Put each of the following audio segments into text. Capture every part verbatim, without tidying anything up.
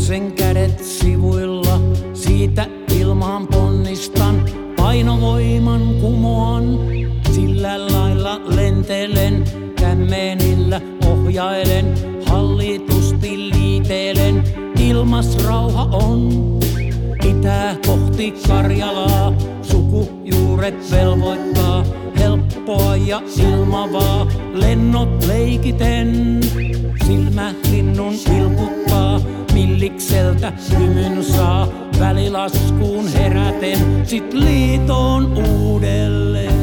Lapsen kädet sivuilla, siitä ilmaan ponnistan, painovoiman kumoan. Sillä lailla lentelen, kämmenillä ohjailen, hallitusti liitelen. Ilmas rauha on, itää kohti Karjalaa, sukujuuret velvoittaa, helppoa ja ilmavaa. Lennot leikiten, silmälinnun vilkuttaa, millikseltä hymyn saa, välilaskuun heräten, sit liitoon uudelleen.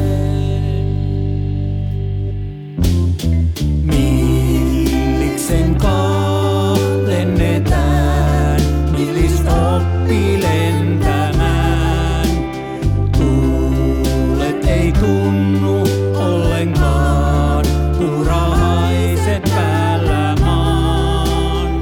Milliksen kaa lennetään, millis oppi lentämään. Tuulet ei tunnu ollenkaan, kun rauhaiset päällä maan.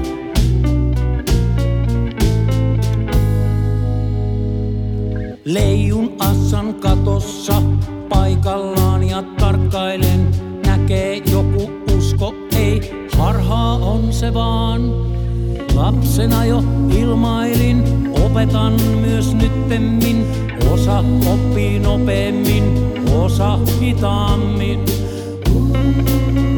Leijun assan katossa paikallaan ja tarkkailen, näkee joku usko, ei harhaa on se vaan. Lapsena jo ilmailin, opetan myös nyttemmin, osa oppii nopeammin, osa hitaammin.